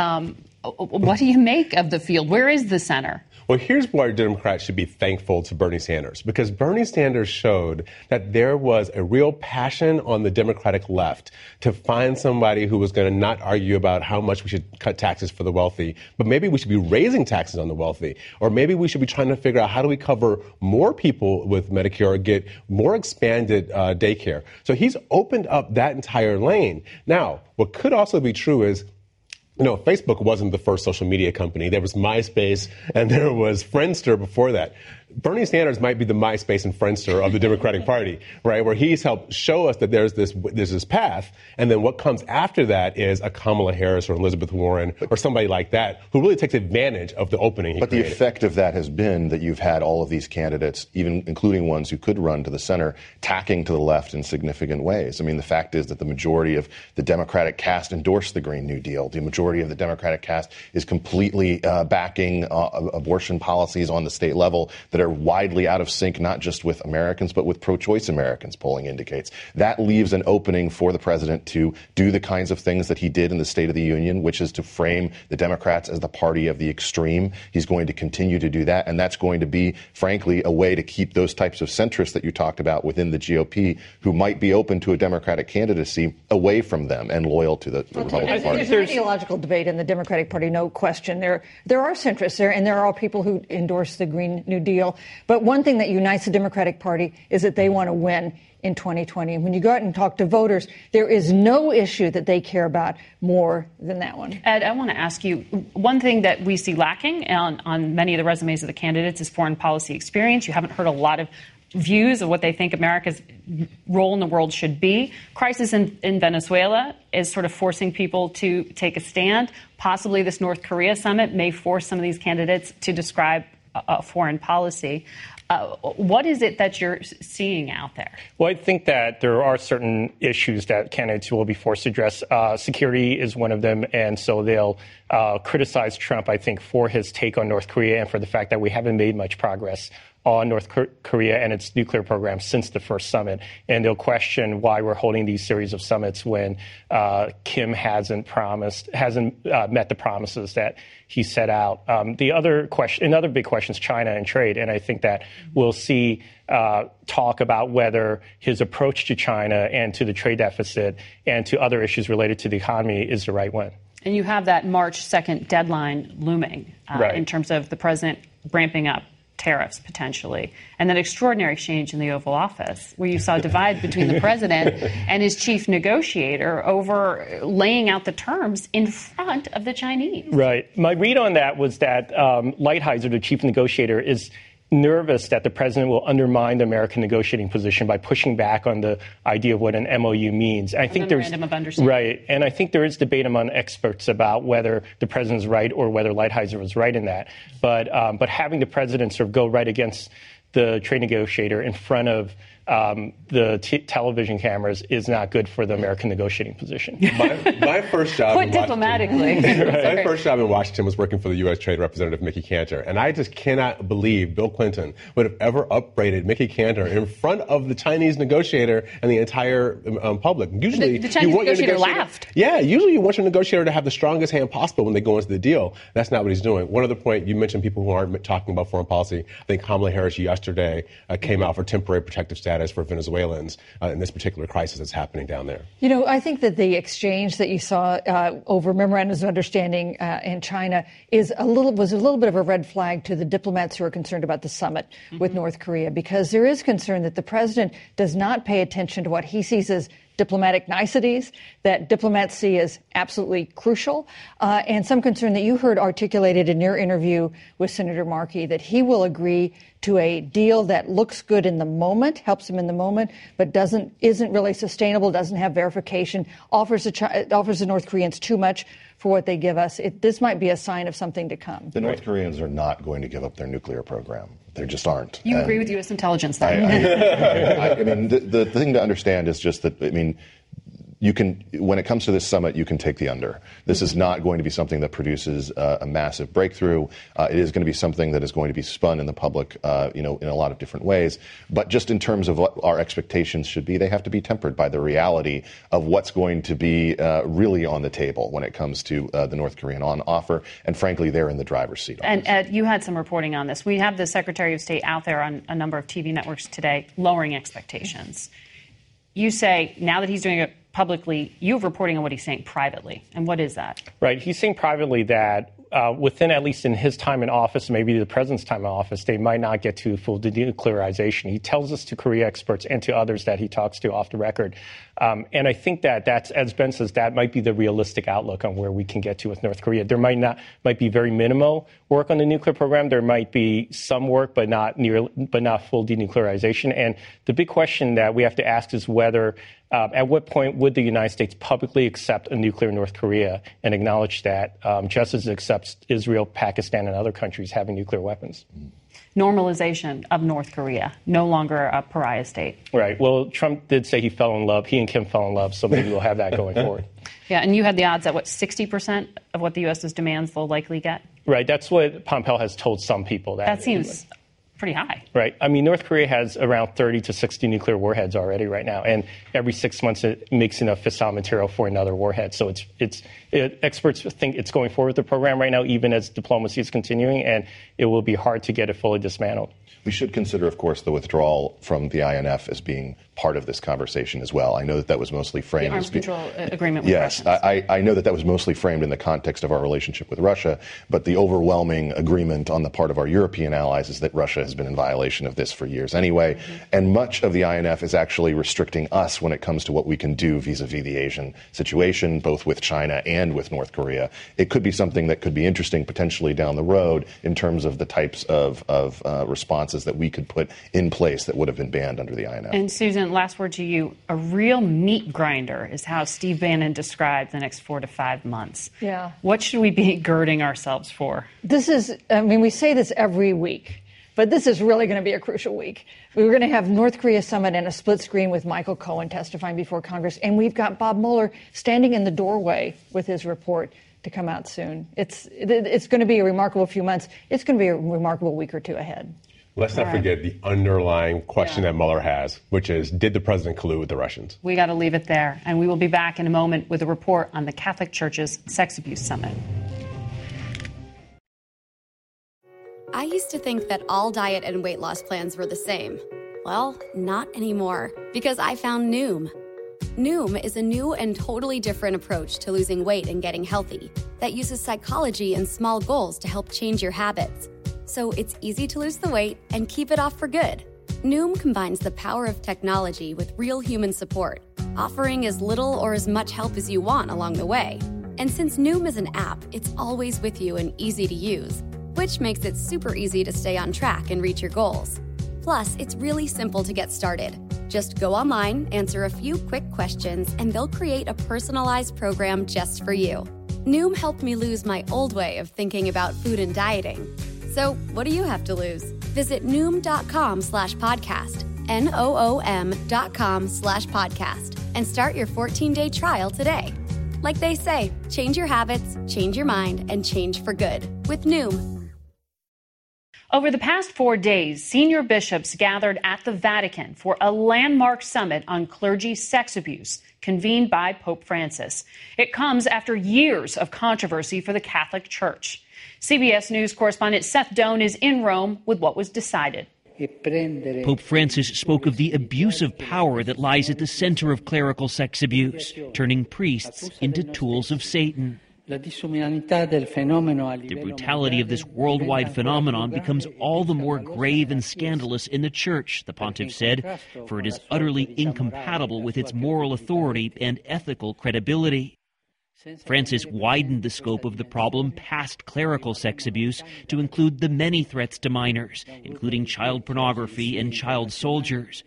What do you make of the field? Where is the center? Well, here's why Democrats should be thankful to Bernie Sanders, because Bernie Sanders showed that there was a real passion on the Democratic left to find somebody who was going to not argue about how much we should cut taxes for the wealthy, but maybe we should be raising taxes on the wealthy, or maybe we should be trying to figure out how do we cover more people with Medicare or get more expanded daycare. So he's opened up that entire lane. Now, what could also be true is, Facebook wasn't the first social media company. There was MySpace and there was Friendster before that. Bernie Sanders might be the MySpace and Friendster of the Democratic Party, right, where he's helped show us that there's this path, and then what comes after that is a Kamala Harris or Elizabeth Warren or somebody like that who really takes advantage of the opening he created. The effect of that has been that you've had all of these candidates, even including ones who could run to the center, tacking to the left in significant ways. I mean, the fact is that the majority of the Democratic cast endorsed the Green New Deal. The majority of the Democratic cast is completely backing abortion policies on the state level that are widely out of sync, not just with Americans, but with pro-choice Americans, polling indicates. That leaves an opening for the president to do the kinds of things that he did in the State of the Union, which is to frame the Democrats as the party of the extreme. He's going to continue to do that, and that's going to be, frankly, a way to keep those types of centrists that you talked about within the GOP who might be open to a Democratic candidacy away from them and loyal to the Republican Party. There's an ideological debate in the Democratic Party, no question. There are centrists there, and there are people who endorse the Green New Deal. But one thing that unites the Democratic Party is that they want to win in 2020. And when you go out and talk to voters, there is no issue that they care about more than that one. Ed, I want to ask you, one thing that we see lacking on many of the resumes of the candidates is foreign policy experience. You haven't heard a lot of views of what they think America's role in the world should be. Crisis in Venezuela is sort of forcing people to take a stand. Possibly this North Korea summit may force some of these candidates to describe foreign policy. What is it that you're seeing out there? Well, I think that there are certain issues that candidates will be forced to address. Security is one of them, and so they'll criticize Trump, I think, for his take on North Korea and for the fact that we haven't made much progress on North Korea and its nuclear program since the first summit. And they'll question why we're holding these series of summits when Kim hasn't met the promises that he set out. Another big question is China and trade. And I think that we'll see talk about whether his approach to China and to the trade deficit and to other issues related to the economy is the right one. And you have that March 2nd deadline looming right. in terms of the president ramping up tariffs potentially, and that extraordinary exchange in the Oval Office where you saw a divide between the president and his chief negotiator over laying out the terms in front of the Chinese. Right. My read on that was that Lighthizer, the chief negotiator, is nervous that the president will undermine the American negotiating position by pushing back on the idea of what an MOU means. I think memorandum of understanding. Right, and I think there is debate among experts about whether the president's right or whether Lighthizer was right in that. But having the president sort of go right against the trade negotiator in front of the television cameras is not good for the American negotiating position. My first job Put diplomatically. My first job in Washington was working for the U.S. Trade Representative Mickey Cantor, and I just cannot believe Bill Clinton would have ever upbraided Mickey Cantor in front of the Chinese negotiator and the entire public. Usually, the Chinese negotiator laughed. Yeah, usually you want your negotiator to have the strongest hand possible when they go into the deal. That's not what he's doing. One other point, you mentioned people who aren't talking about foreign policy. I think Kamala Harris yesterday came out for temporary protective status for Venezuelans in this particular crisis that's happening down there. You know, I think that the exchange that you saw over memorandums of understanding in China was a little bit of a red flag to the diplomats who are concerned about the summit with North Korea, because there is concern that the president does not pay attention to what he sees as diplomatic niceties that diplomats see as absolutely crucial, and some concern that you heard articulated in your interview with Senator Markey, that he will agree to a deal that looks good in the moment, helps him in the moment, but isn't really sustainable, doesn't have verification, offers the North Koreans too much for what they give us. This might be a sign of something to come. The North Koreans are not going to give up their nuclear program. They just aren't. You agree with U.S. intelligence, then? I mean, the thing to understand is just that, I mean, you can, when it comes to this summit, you can take the under. This is not going to be something that produces a massive breakthrough. It is going to be something that is going to be spun in the public, in a lot of different ways. But just in terms of what our expectations should be, they have to be tempered by the reality of what's going to be really on the table when it comes to the North Korean offer. And frankly, they're in the driver's seat. And Ed, you had some reporting on this. We have the Secretary of State out there on a number of TV networks today lowering expectations. You say now that he's doing it publicly, you have reporting on what he's saying privately. And what is that? Right. He's saying privately that within, at least in his time in office, maybe the president's time in office, they might not get to full denuclearization. He tells us to Korea experts and to others that he talks to off the record. And I think that's, as Ben says, that might be the realistic outlook on where we can get to with North Korea. There might be very minimal work on the nuclear program. There might be some work, but not full denuclearization. And the big question that we have to ask is whether, at what point would the United States publicly accept a nuclear North Korea and acknowledge that, just as it accepts Israel, Pakistan, and other countries having nuclear weapons? Normalization of North Korea, no longer a pariah state. Right. Well, Trump did say he fell in love. He and Kim fell in love, so maybe we'll have that going forward. Yeah, and you had the odds at, 60% of what the U.S.'s demands they'll likely get? Right. That's what Pompeo has told some people. That seems pretty high. Right. I mean, North Korea has around 30 to 60 nuclear warheads already right now, and every 6 months it makes enough fissile material for another warhead. So experts think it's going forward with the program right now, even as diplomacy is continuing, and it will be hard to get it fully dismantled. We should consider, of course, the withdrawal from the INF as being part of this conversation as well. I know that was mostly framed. The arms control agreement with Russia. Yes, I know that was mostly framed in the context of our relationship with Russia, but the overwhelming agreement on the part of our European allies is that Russia has been in violation of this for years anyway. Mm-hmm. And much of the INF is actually restricting us when it comes to what we can do vis-a-vis the Asian situation, both with China and with North Korea. It could be something that could be interesting potentially down the road in terms of the types of responses that we could put in place that would have been banned under the INF. And Susan, last word to you. A real meat grinder is how Steve Bannon described the next 4 to 5 months. Yeah. What should we be girding ourselves for? We say this every week, but this is really going to be a crucial week. We're going to have North Korea summit and a split screen with Michael Cohen testifying before Congress. And we've got Bob Mueller standing in the doorway with his report to come out soon. It's going to be a remarkable few months. It's going to be a remarkable week or two ahead. Let's not forget the underlying question that Mueller has, which is, did the president collude with the Russians? We got to leave it there. And we will be back in a moment with a report on the Catholic Church's Sex Abuse Summit. I used to think that all diet and weight loss plans were the same. Well, not anymore, because I found Noom. Noom is a new and totally different approach to losing weight and getting healthy that uses psychology and small goals to help change your habits. So it's easy to lose the weight and keep it off for good. Noom combines the power of technology with real human support, offering as little or as much help as you want along the way. And since Noom is an app, it's always with you and easy to use, which makes it super easy to stay on track and reach your goals. Plus, it's really simple to get started. Just go online, answer a few quick questions, and they'll create a personalized program just for you. Noom helped me lose my old way of thinking about food and dieting. So what do you have to lose? Visit Noom.com/podcast noom.com/podcast and start your 14-day trial today. Like they say, change your habits, change your mind, and change for good with Noom. Over the past 4 days, senior bishops gathered at the Vatican for a landmark summit on clergy sex abuse convened by Pope Francis. It comes after years of controversy for the Catholic Church. CBS News correspondent Seth Doane is in Rome with what was decided. Pope Francis spoke of the abuse of power that lies at the center of clerical sex abuse, turning priests into tools of Satan. The brutality of this worldwide phenomenon becomes all the more grave and scandalous in the Church, the pontiff said, for it is utterly incompatible with its moral authority and ethical credibility. Francis widened the scope of the problem past clerical sex abuse to include the many threats to minors, including child pornography and child soldiers,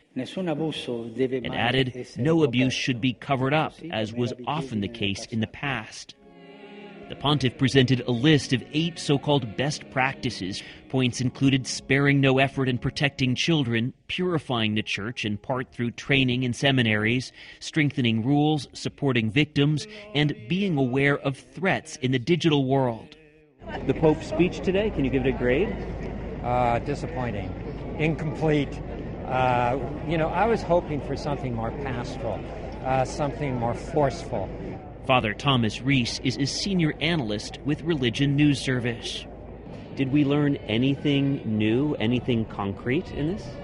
and added no abuse should be covered up, as was often the case in the past. The pontiff presented a list of 8 so-called best practices. Points included sparing no effort in protecting children, purifying the church in part through training in seminaries, strengthening rules, supporting victims, and being aware of threats in the digital world. The Pope's speech today, can you give it a grade? Disappointing. Incomplete. I was hoping for something more pastoral, something more forceful. Father Thomas Reese is a senior analyst with Religion News Service. Did we learn anything new, anything concrete in this?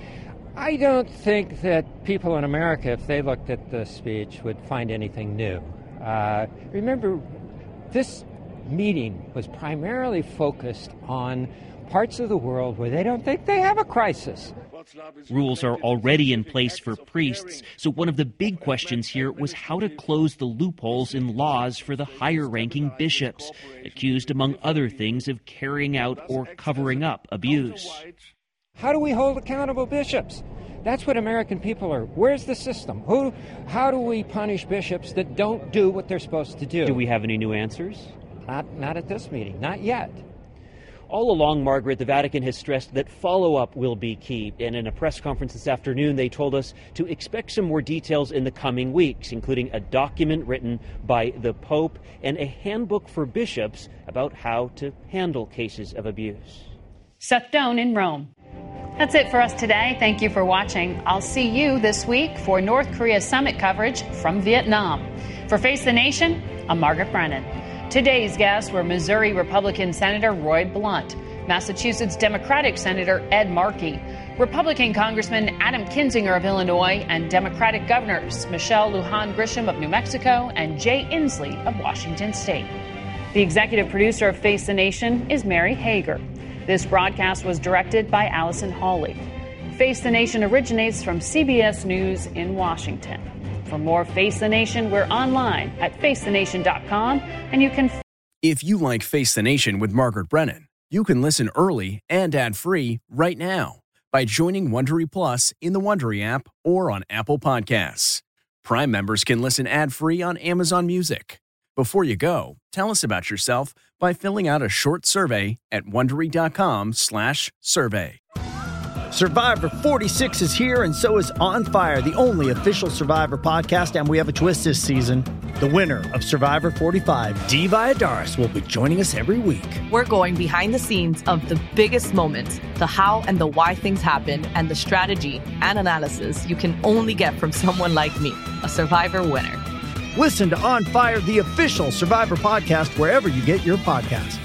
I don't think that people in America, if they looked at the speech, would find anything new. Remember, this meeting was primarily focused on parts of the world where they don't think they have a crisis. Rules are already in place for priests, so one of the big questions here was how to close the loopholes in laws for the higher-ranking bishops, accused, among other things, of carrying out or covering up abuse. How do we hold accountable bishops? That's what American people are. Where's the system? How do we punish bishops that don't do what they're supposed to do? Do we have any new answers? Not at this meeting, not yet. All along, Margaret, the Vatican has stressed that follow-up will be key. And in a press conference this afternoon, they told us to expect some more details in the coming weeks, including a document written by the Pope and a handbook for bishops about how to handle cases of abuse. Seth Doane in Rome. That's it for us today. Thank you for watching. I'll see you this week for North Korea summit coverage from Vietnam. For Face the Nation, I'm Margaret Brennan. Today's guests were Missouri Republican Senator Roy Blunt, Massachusetts Democratic Senator Ed Markey, Republican Congressman Adam Kinzinger of Illinois, and Democratic Governors Michelle Lujan Grisham of New Mexico and Jay Inslee of Washington State. The executive producer of Face the Nation is Mary Hager. This broadcast was directed by Allison Hawley. Face the Nation originates from CBS News in Washington. For more Face the Nation, we're online at facethenation.com, and you can... If you like Face the Nation with Margaret Brennan, you can listen early and ad-free right now by joining Wondery Plus in the Wondery app or on Apple Podcasts. Prime members can listen ad-free on Amazon Music. Before you go, tell us about yourself by filling out a short survey at Wondery.com/survey. Survivor 46 is here, and so is On Fire, the only official Survivor podcast, and we have a twist this season. The winner of Survivor 45, Dee Valladares, will be joining us every week. We're going behind the scenes of the biggest moments, the how and the why things happen, and the strategy and analysis you can only get from someone like me, a Survivor winner. Listen to On Fire, the official Survivor podcast, wherever you get your podcasts.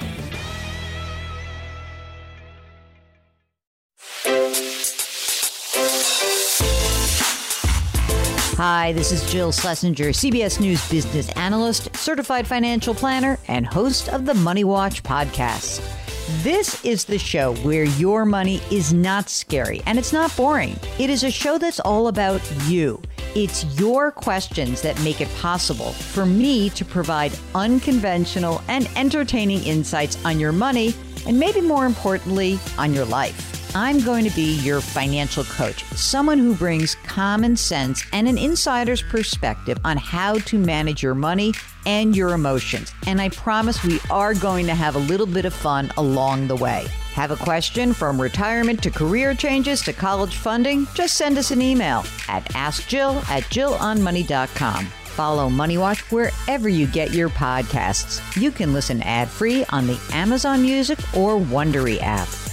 Hi, this is Jill Schlesinger, CBS News business analyst, certified financial planner, and host of the Money Watch podcast. This is the show where your money is not scary and it's not boring. It is a show that's all about you. It's your questions that make it possible for me to provide unconventional and entertaining insights on your money, and maybe more importantly, on your life. I'm going to be your financial coach, someone who brings common sense and an insider's perspective on how to manage your money and your emotions. And I promise we are going to have a little bit of fun along the way. Have a question from retirement to career changes to college funding? Just send us an email at askjill@jillonmoney.com. Follow Money Watch wherever you get your podcasts. You can listen ad-free on the Amazon Music or Wondery app.